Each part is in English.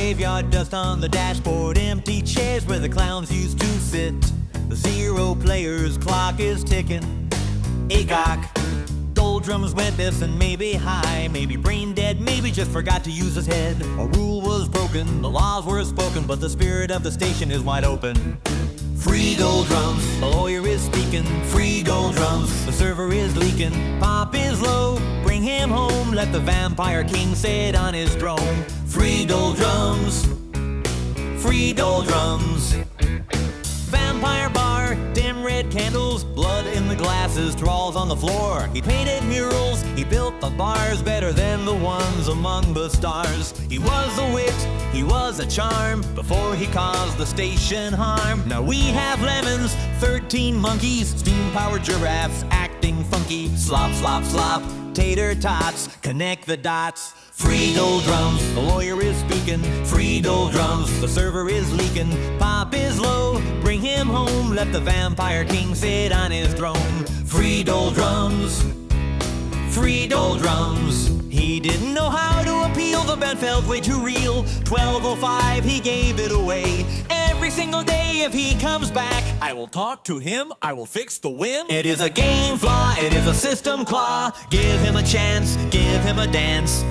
graveyard dust on the dashboard, empty chairs where the clowns used to sit. The zero player's clock is ticking. Aycock. Doldrums went this and maybe high, maybe brain dead, maybe just forgot to use his head. A rule was broken, the laws were spoken, but the spirit of the station is wide open. Free Doldrums, the lawyer is speaking. Free Doldrums, the server is leaking. Pop is low, bring him home. Let the vampire king sit on his throne. Free Doldrums, free Doldrums. Vampire bar, dim red candles, blood in the glasses, trawls on the floor. He painted murals, he built the bars better than the ones among the stars. He was a wit, he was a charm, before he caused the station harm. Now we have lemons, 13 monkeys, steam-powered giraffes acting funky. Slop, slop, slop, tater tots, connect the dots. Free Doldrums, the lawyer is speaking. Free Doldrums, the server is leaking. Pop is low, bring him home. Let the vampire king sit on his throne. Free Doldrums, free Doldrums. He didn't know how to appeal, the band felt way too real. 12:05, he gave it away. Every single day if he comes back, I will talk to him, I will fix the whim. It is a game flaw, it is a system claw. Give him a chance, give him a dance.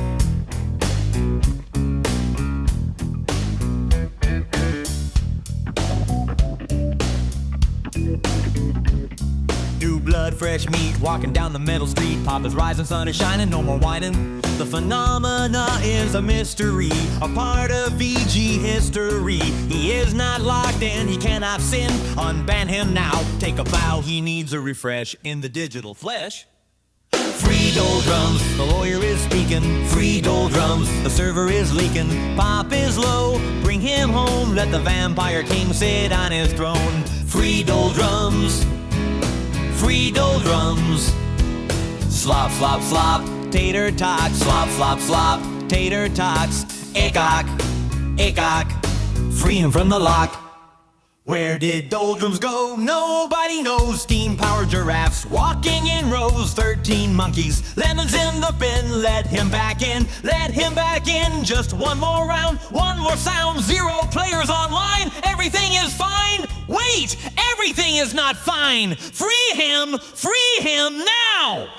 New blood, fresh meat, walking down the metal street. Pop is rising, sun is shining, no more whining. The phenomena is a mystery, a part of VG history. He is not locked in, he cannot sin. Unban him now, take a bow. He needs a refresh in the digital flesh. Free Doldrums, the lawyer is speaking. Free Doldrums, the server is leaking. Pop is low, bring him home. Let the vampire king sit on his throne. Free Doldrums, free Doldrums. Slop, slop, slop, tater tots. Slop, slop, slop, tater tots. Aycock, Aycock, free him from the lock. Where did Doldrums go? Nobody knows. Steam-powered giraffes walking in rows. 13 monkeys, lemons in the bin. Let him back in, let him back in. Just one more round, one more sound. Zero players online, everything is fine. Wait, everything is not fine. Free him now!